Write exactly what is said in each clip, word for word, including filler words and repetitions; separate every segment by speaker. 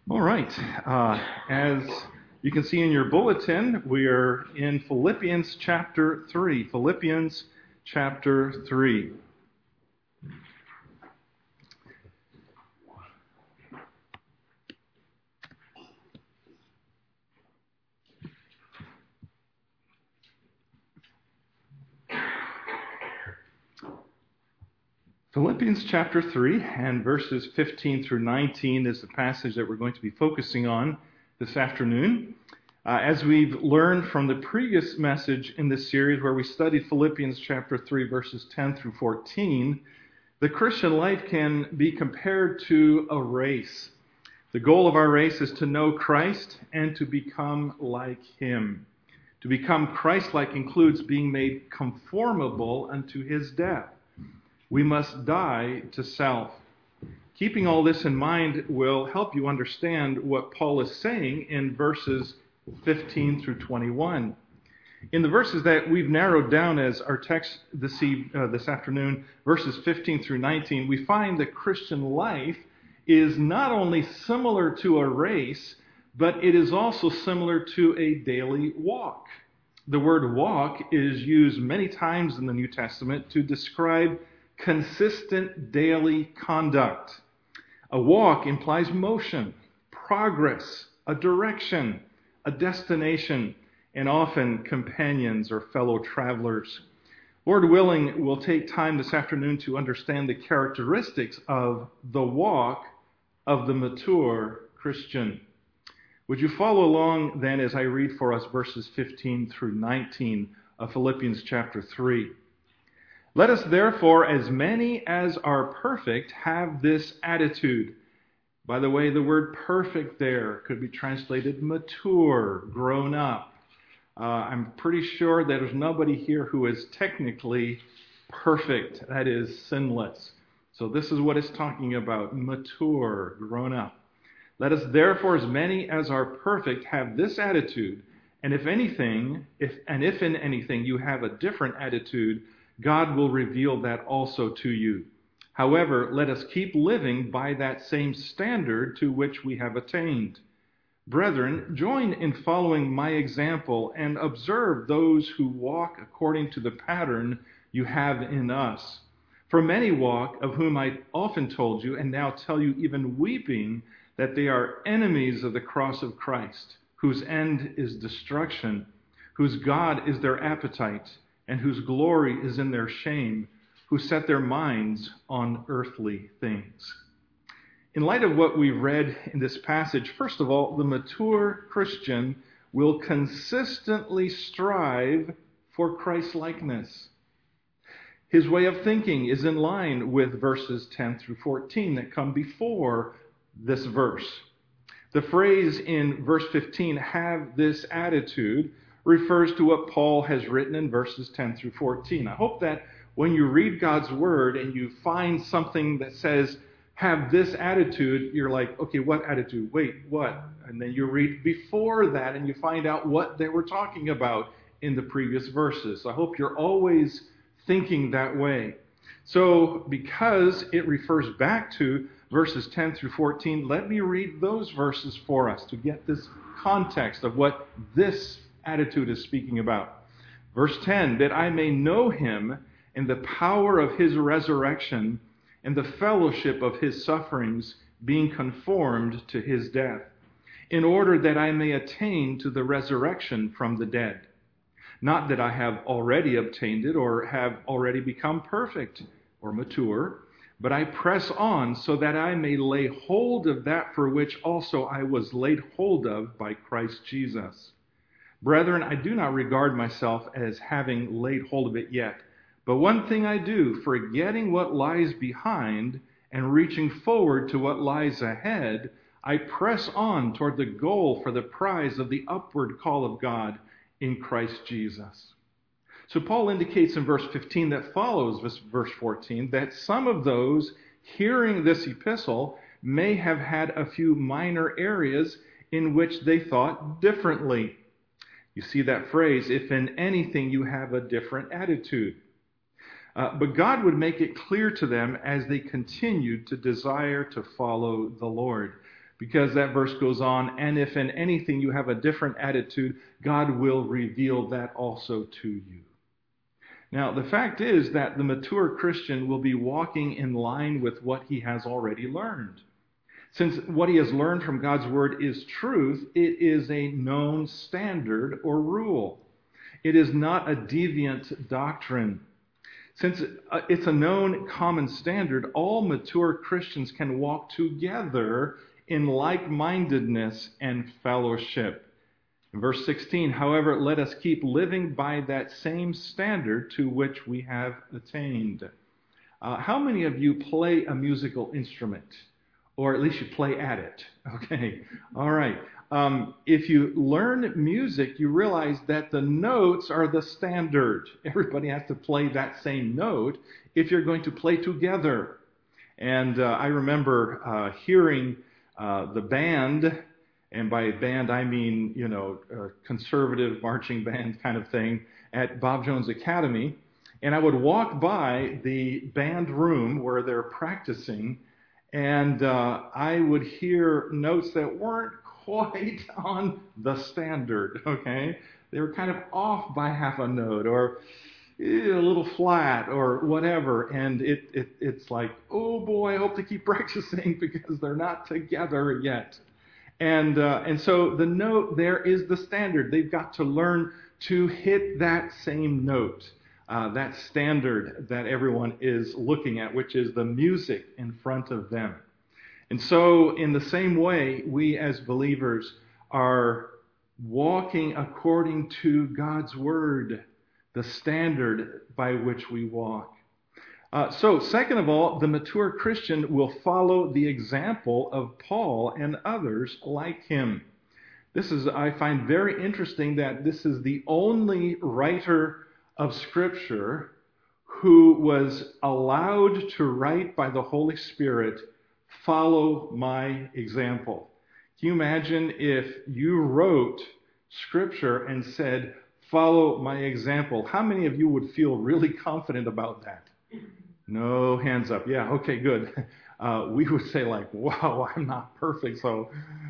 Speaker 1: All right. Uh, as you can see in your bulletin, we are in Philippians chapter three. Philippians chapter three. Philippians chapter three and verses fifteen through nineteen is the passage that we're going to be focusing on this afternoon. Uh, as we've learned from the previous message in this series where we studied Philippians chapter three verses ten through fourteen, the Christian life can be compared to a race. The goal of our race is to know Christ and to become like Him. To become Christ-like includes being made conformable unto His death. We must die to self. Keeping all this in mind will help you understand what Paul is saying in verses fifteen through twenty-one. In the verses that we've narrowed down as our text this, eve, uh, this afternoon, verses fifteen through nineteen, we find that Christian life is not only similar to a race, but it is also similar to a daily walk. The word walk is used many times in the New Testament to describe consistent daily conduct. A walk implies motion, progress, a direction, a destination, and often companions or fellow travelers. Lord willing, we'll take time this afternoon to understand the characteristics of the walk of the mature Christian. Would you follow along then as I read for us verses fifteen through nineteen of Philippians chapter three. Let us therefore, as many as are perfect, have this attitude. By the way, the word perfect there could be translated mature, grown up. Uh, I'm pretty sure that there's nobody here who is technically perfect, that is sinless. So this is what it's talking about, mature, grown up. Let us therefore, as many as are perfect, have this attitude. And if anything, if and if in anything you have a different attitude, God will reveal that also to you. However, let us keep living by that same standard to which we have attained. Brethren, join in following my example and observe those who walk according to the pattern you have in us. For many walk, of whom I often told you, and now tell you even weeping, that they are enemies of the cross of Christ, whose end is destruction, whose God is their appetite, and whose glory is in their shame, who set their minds on earthly things. In light of what we've read in this passage, first of all, the mature Christian will consistently strive for Christ-likeness. His way of thinking is in line with verses ten through fourteen that come before this verse. The phrase in verse fifteen, have this attitude, refers to what Paul has written in verses ten through fourteen. I hope that when you read God's word and you find something that says, have this attitude, you're like, okay, what attitude? Wait, what? And then you read before that and you find out what they were talking about in the previous verses. So I hope you're always thinking that way. So because it refers back to verses ten through fourteen, let me read those verses for us to get this context of what this attitude is speaking about. Verse ten, that I may know him and the power of his resurrection and the fellowship of his sufferings, being conformed to his death, in order that I may attain to the resurrection from the dead. Not that I have already obtained it or have already become perfect or mature, but I press on so that I may lay hold of that for which also I was laid hold of by Christ Jesus. Brethren, I do not regard myself as having laid hold of it yet. But one thing I do, forgetting what lies behind and reaching forward to what lies ahead, I press on toward the goal for the prize of the upward call of God in Christ Jesus. So Paul indicates in verse fifteen that follows this verse fourteen that some of those hearing this epistle may have had a few minor areas in which they thought differently. You see that phrase, if in anything you have a different attitude. Uh, but God would make it clear to them as they continued to desire to follow the Lord. because that verse goes on, and if in anything you have a different attitude, God will reveal that also to you. Now, the fact is that the mature Christian will be walking in line with what he has already learned. Since what he has learned from God's word is truth, it is a known standard or rule. It is not a deviant doctrine. Since it's a known common standard, all mature Christians can walk together in like-mindedness and fellowship. In verse sixteen, however, let us keep living by that same standard to which we have attained. Uh, how many of you play a musical instrument? Or at least you play at it. Okay, all right. Um, if you learn music, you realize that the notes are the standard. Everybody has to play that same note if you're going to play together. And uh, I remember uh, hearing uh, the band, and by band I mean, you know, a conservative marching band kind of thing, at Bob Jones Academy. And I would walk by the band room where they're practicing, and uh, I would hear notes that weren't quite on the standard, okay? They were kind of off by half a note, or a little flat, or whatever. And it, it it's like, oh boy, I hope to keep practicing because they're not together yet. And uh, and so the note there is the standard. They've got to learn to hit that same note. Uh, that standard that everyone is looking at, which is the music in front of them. And so in the same way, we as believers are walking according to God's word, the standard by which we walk. Uh, so second of all, the mature Christian will follow the example of Paul and others like him. This is, I find very interesting that this is the only writer of Scripture who was allowed to write by the Holy Spirit, follow my example. Can you imagine if you wrote Scripture and said, follow my example? How many of you would feel really confident about that? No hands up. Yeah, okay, good. Uh, we would say like, wow, I'm not perfect, so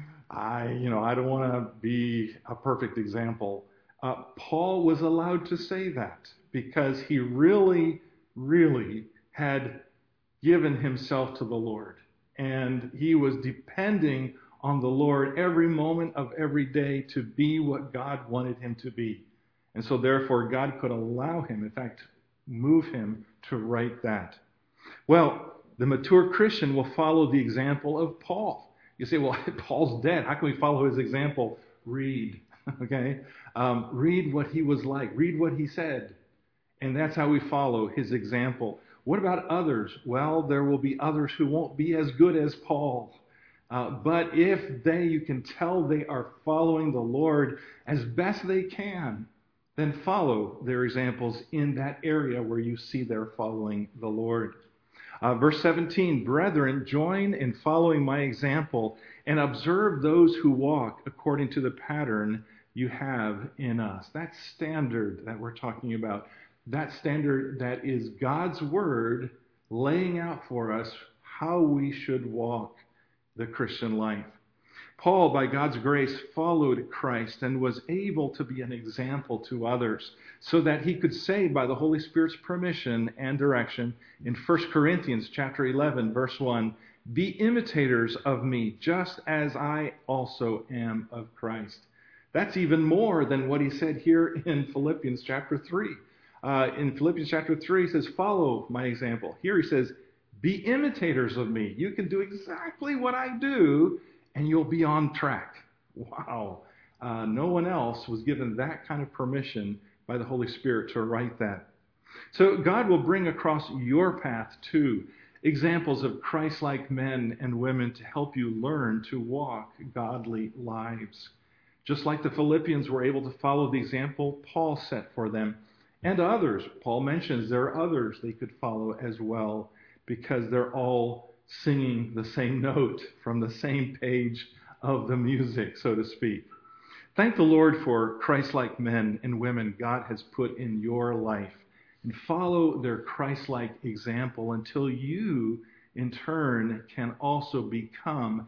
Speaker 1: I, you know, I don't want to be a perfect example. Uh, Paul was allowed to say that because he really, really had given himself to the Lord. And he was depending on the Lord every moment of every day to be what God wanted him to be. And so therefore God could allow him, in fact, move him to write that. Well, the mature Christian will follow the example of Paul. You say, well, Paul's dead. How can we follow his example? Read. Okay? Um, read what he was like. Read what he said. And that's how we follow his example. What about others? Well, there will be others who won't be as good as Paul. Uh, but if they, you can tell they are following the Lord as best they can, then follow their examples in that area where you see they're following the Lord. Uh, verse seventeen, brethren, join in following my example and observe those who walk according to the pattern you have in us. That standard that we're talking about, that standard that is God's word laying out for us how we should walk the Christian life. Paul, by God's grace, followed Christ and was able to be an example to others so that he could say by the Holy Spirit's permission and direction in First Corinthians chapter eleven, verse one, be imitators of me just as I also am of Christ. That's even more than what he said here in Philippians chapter three. Uh, in Philippians chapter three, he says, follow my example. Here he says, be imitators of me. You can do exactly what I do, and you'll be on track. Wow. Uh, no one else was given that kind of permission by the Holy Spirit to write that. So God will bring across your path, too, examples of Christ-like men and women to help you learn to walk godly lives. Just like the Philippians were able to follow the example Paul set for them, and others. Paul mentions there are others they could follow as well, because they're all singing the same note from the same page of the music, so to speak. Thank the Lord for Christ-like men and women God has put in your life, and follow their Christ-like example until you, in turn, can also become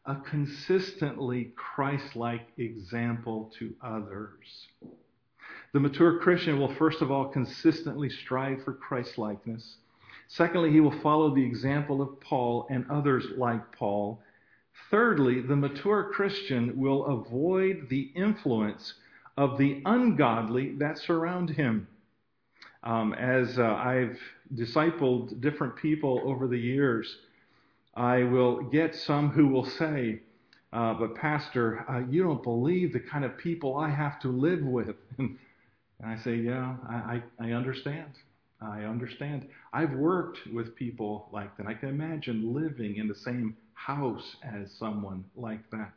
Speaker 1: a consistently Christ-like example to others. The mature Christian will first of all consistently strive for Christ-likeness. Secondly, he will follow the example of Paul and others like Paul. Thirdly, the mature Christian will avoid the influence of the ungodly that surround him. Um, as uh, I've discipled different people over the years, I will get some who will say, uh, but Pastor, uh, you don't believe the kind of people I have to live with. And I say, yeah, I, I, I understand. I understand. I've worked with people like that. I can imagine living in the same house as someone like that.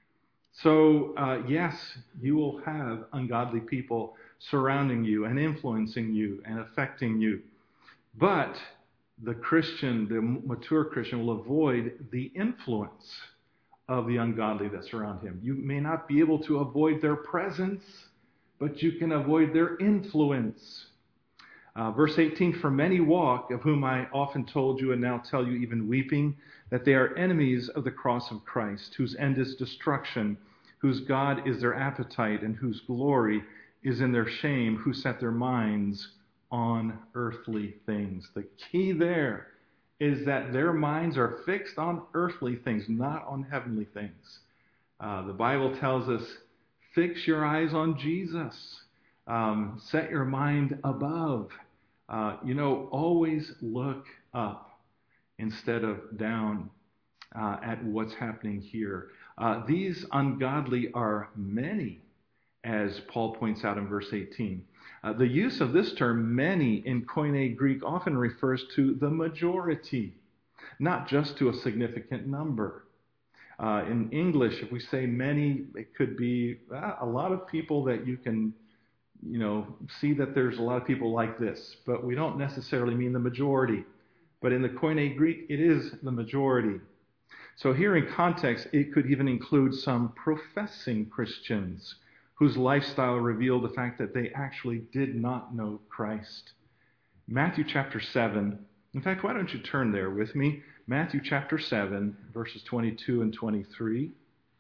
Speaker 1: So, uh, yes, you will have ungodly people surrounding you and influencing you and affecting you. But the Christian, the mature Christian, will avoid the influence of the ungodly that surround him. You may not be able to avoid their presence, but you can avoid their influence. Uh, verse eighteen, for many walk, of whom I often told you and now tell you even weeping, that they are enemies of the cross of Christ, whose end is destruction, whose God is their appetite, and whose glory is in their shame, who set their minds on earthly things. The key there is that their minds are fixed on earthly things, not on heavenly things. Uh, the Bible tells us, fix your eyes on Jesus. Um, set your mind above. Uh, you know, always look up instead of down uh, at what's happening here. Uh, these ungodly are many, as Paul points out in verse eighteen. Uh, the use of this term, many, in Koine Greek often refers to the majority, not just to a significant number. Uh, in English, if we say many, it could be uh, a lot of people that you can, you know, see that there's a lot of people like this, but we don't necessarily mean the majority. But in the Koine Greek, it is the majority. So here in context, it could even include some professing Christians whose lifestyle revealed the fact that they actually did not know Christ. Matthew chapter seven. In fact, why don't you turn there with me? Matthew chapter seven, verses twenty-two and twenty-three.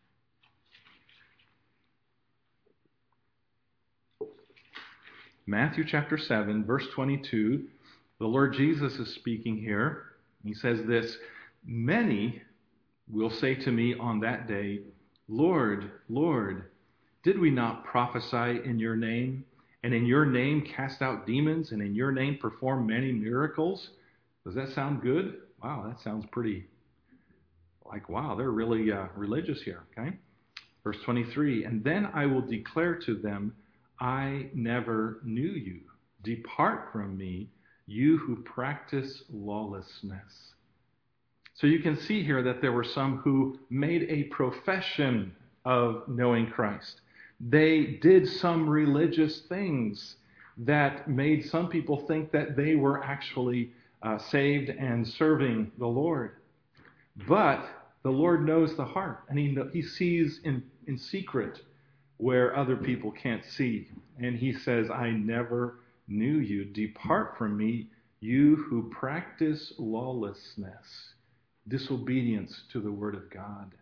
Speaker 1: Matthew chapter seven, verse twenty-two. The Lord Jesus is speaking here. He says this, many will say to me on that day, Lord, Lord, did we not prophesy in your name, and in your name cast out demons, and in your name perform many miracles? Does that sound good? Wow, that sounds pretty like, wow, they're really uh, religious here, okay? Verse twenty-three, and then I will declare to them, I never knew you. Depart from me, you who practice lawlessness. So you can see here that there were some who made a profession of knowing Christ. They did some religious things that made some people think that they were actually uh, saved and serving the Lord. But the Lord knows the heart, and he, he sees in, in secret where other people can't see. And he says, I never knew you. Depart from me, you who practice lawlessness, disobedience to the word of God.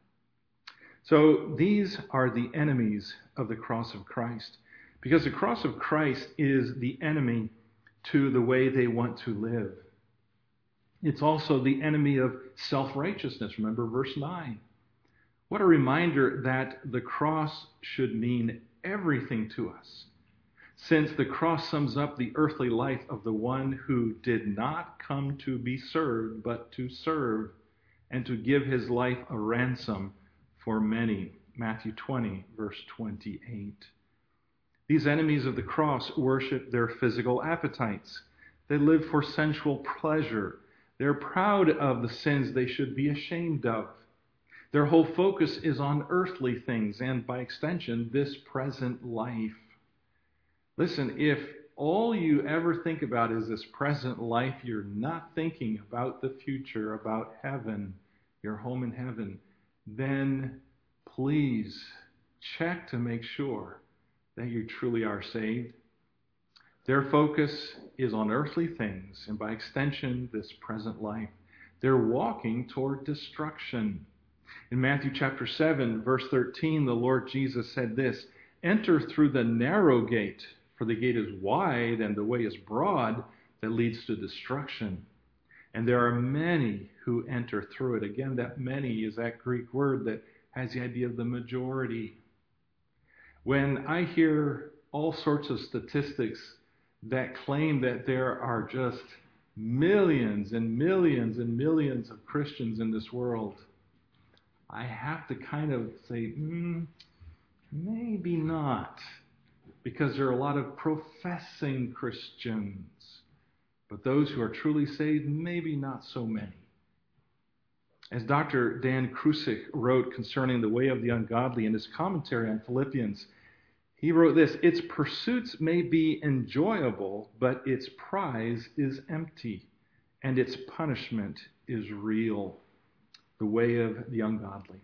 Speaker 1: So these are the enemies of the cross of Christ, because the cross of Christ is the enemy to the way they want to live. It's also the enemy of self-righteousness. Remember verse nine. What a reminder that the cross should mean everything to us, since the cross sums up the earthly life of the one who did not come to be served, but to serve and to give his life a ransom for many. Matthew twenty, verse twenty-eight. These enemies of the cross worship their physical appetites. They live for sensual pleasure. They're proud of the sins they should be ashamed of. Their whole focus is on earthly things and, by extension, this present life. Listen, if all you ever think about is this present life, you're not thinking about the future, about heaven, your home in heaven, then please check to make sure that you truly are saved. Their focus is on earthly things, and by extension, this present life. They're walking toward destruction. In Matthew chapter seven, verse thirteen, the Lord Jesus said this, "Enter through the narrow gate, for the gate is wide and the way is broad that leads to destruction. And there are many who enter through it." Again, that many is that Greek word that has the idea of the majority. When I hear all sorts of statistics that claim that there are just millions and millions and millions of Christians in this world, I have to kind of say, mm, maybe not, because there are a lot of professing Christians, but those who are truly saved, maybe not so many. As Doctor Dan Krusik wrote concerning the way of the ungodly in his commentary on Philippians, he wrote this, "Its pursuits may be enjoyable, but its prize is empty, and its punishment is real." The way of the ungodly.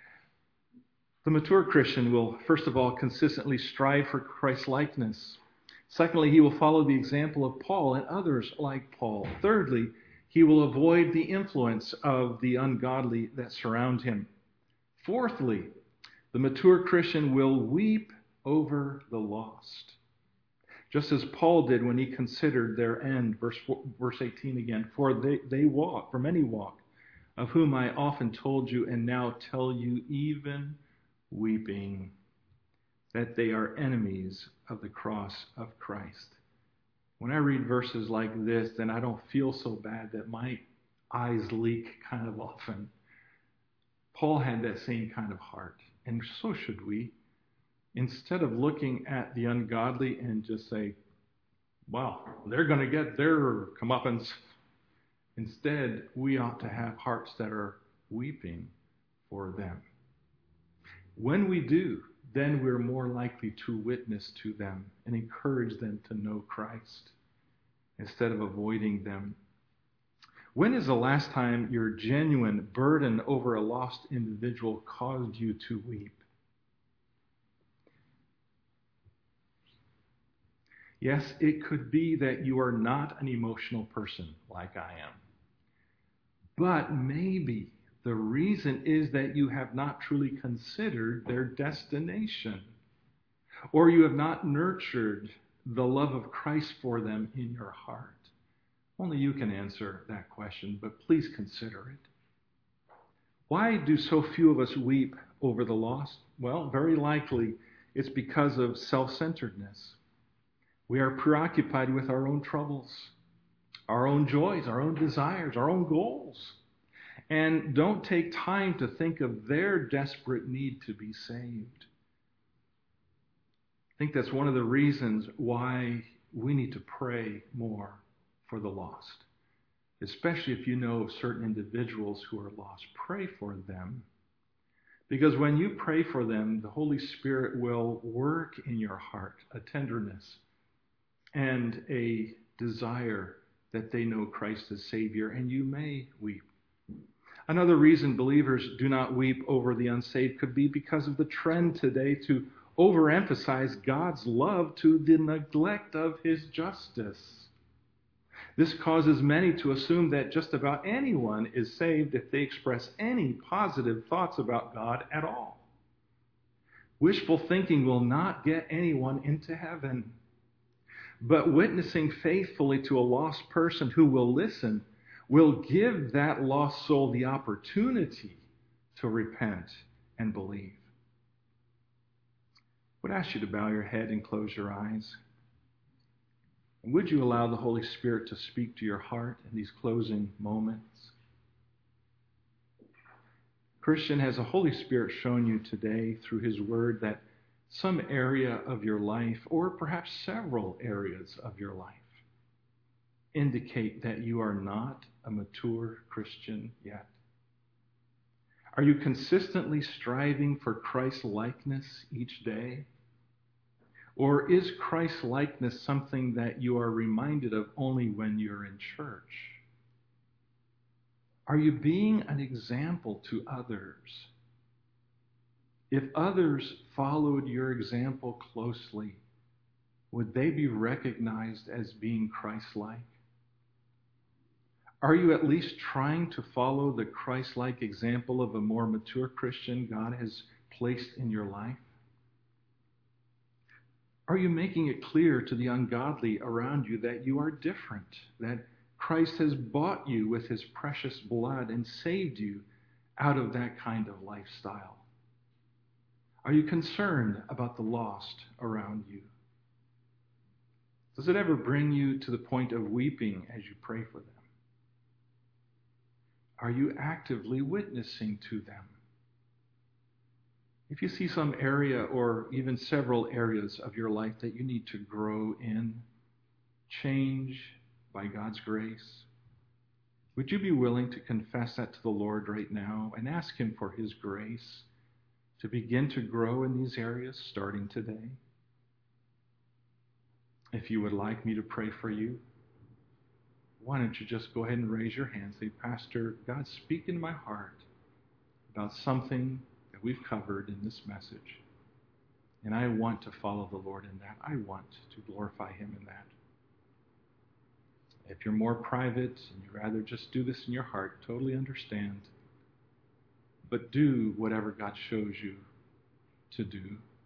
Speaker 1: The mature Christian will, first of all, consistently strive for Christ-likeness. Secondly, he will follow the example of Paul and others like Paul. Thirdly, he will avoid the influence of the ungodly that surround him. Fourthly, the mature Christian will weep over the lost, just as Paul did when he considered their end. Verse, verse eighteen again, "For they, they walk, for many walk, of whom I often told you and now tell you even weeping, that they are enemies of the cross of Christ." When I read verses like this, then I don't feel so bad that my eyes leak kind of often. Paul had that same kind of heart, and so should we. Instead of looking at the ungodly and just say, well, they're going to get their comeuppance, instead, we ought to have hearts that are weeping for them. When we do, then we're more likely to witness to them and encourage them to know Christ instead of avoiding them. When is the last time your genuine burden over a lost individual caused you to weep? Yes, it could be that you are not an emotional person like I am. But maybe the reason is that you have not truly considered their destination, or you have not nurtured the love of Christ for them in your heart. Only you can answer that question, but please consider it. Why do so few of us weep over the lost? Well, very likely it's because of self-centeredness. We are preoccupied with our own troubles, our own joys, our own desires, our own goals, and don't take time to think of their desperate need to be saved. I think that's one of the reasons why we need to pray more for the lost, especially if you know of certain individuals who are lost. Pray for them, because when you pray for them, the Holy Spirit will work in your heart a tenderness and a desire that they know Christ as Savior, and you may weep. Another reason believers do not weep over the unsaved could be because of the trend today to overemphasize God's love to the neglect of His justice. This causes many to assume that just about anyone is saved if they express any positive thoughts about God at all. Wishful thinking will not get anyone into heaven. But witnessing faithfully to a lost person who will listen will give that lost soul the opportunity to repent and believe. I would ask you to bow your head and close your eyes. And would you allow the Holy Spirit to speak to your heart in these closing moments? Christian, has the Holy Spirit shown you today through His Word that some area of your life, or perhaps several areas of your life, indicate that you are not a mature Christian yet? Are you consistently striving for Christ-likeness each day? Or is Christ-likeness something that you are reminded of only when you're in church? Are you being an example to others? If others followed your example closely, would they be recognized as being Christ-like? Are you at least trying to follow the Christ-like example of a more mature Christian God has placed in your life? Are you making it clear to the ungodly around you that you are different, that Christ has bought you with his precious blood and saved you out of that kind of lifestyle? Are you concerned about the lost around you? Does it ever bring you to the point of weeping as you pray for them? Are you actively witnessing to them? If you see some area or even several areas of your life that you need to grow in, change by God's grace, would you be willing to confess that to the Lord right now and ask him for his grace to begin to grow in these areas starting today? If you would like me to pray for you, why don't you just go ahead and raise your hand and say, Pastor, God, speak in my heart about something that we've covered in this message. And I want to follow the Lord in that. I want to glorify him in that. If you're more private and you'd rather just do this in your heart, totally understand. But do whatever God shows you to do.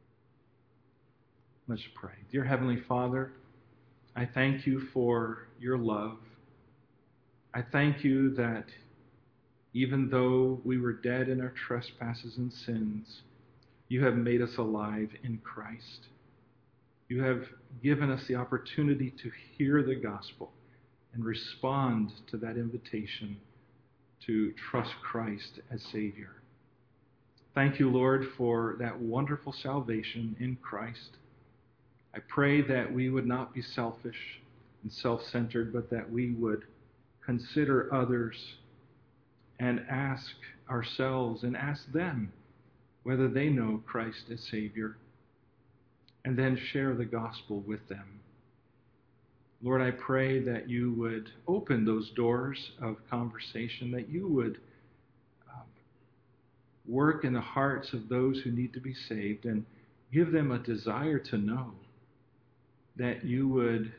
Speaker 1: Let's pray. Dear Heavenly Father, I thank you for your love. I thank you that even though we were dead in our trespasses and sins, you have made us alive in Christ. You have given us the opportunity to hear the gospel and respond to that invitation to trust Christ as Savior. Thank you, Lord, for that wonderful salvation in Christ. I pray that we would not be selfish and self-centered, but that we would consider others and ask ourselves and ask them whether they know Christ as Savior, and then share the gospel with them. Lord, I pray that you would open those doors of conversation, that you would um, work in the hearts of those who need to be saved and give them a desire to know, that you would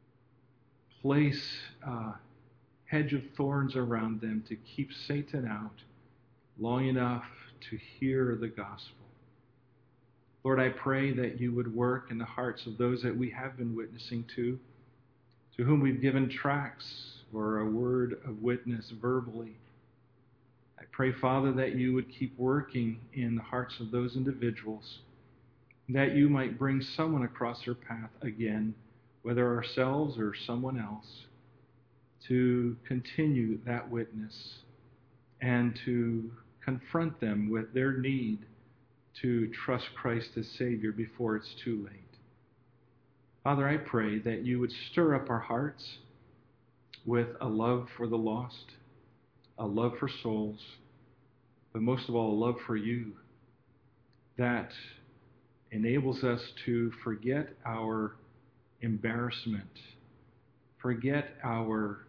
Speaker 1: place a hedge of thorns around them to keep Satan out long enough to hear the gospel. Lord, I pray that you would work in the hearts of those that we have been witnessing to, to whom we've given tracts or a word of witness verbally. I pray, Father, that you would keep working in the hearts of those individuals, that you might bring someone across their path again, whether ourselves or someone else, to continue that witness and to confront them with their need to trust Christ as Savior before it's too late. Father, I pray that you would stir up our hearts with a love for the lost, a love for souls, but most of all, a love for you that enables us to forget our embarrassment, forget our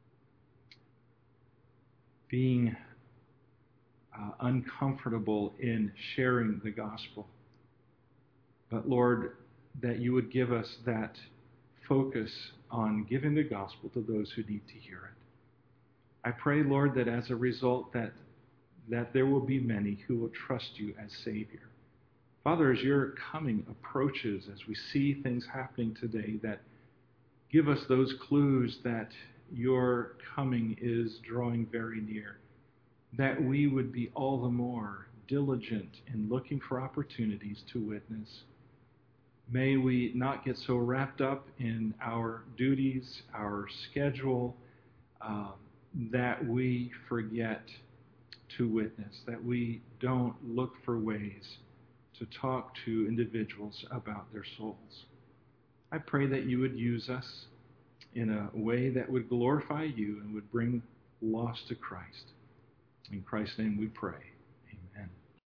Speaker 1: being uh, uncomfortable in sharing the gospel. But Lord, that you would give us that focus on giving the gospel to those who need to hear it. I pray, Lord, that as a result that, that there will be many who will trust you as Savior. Father, as your coming approaches, as we see things happening today that give us those clues that your coming is drawing very near, that we would be all the more diligent in looking for opportunities to witness. May we not get so wrapped up in our duties, our schedule, um, that we forget to witness, that we don't look for ways to talk to individuals about their souls. I pray that you would use us in a way that would glorify you and would bring lost to Christ. In Christ's name we pray.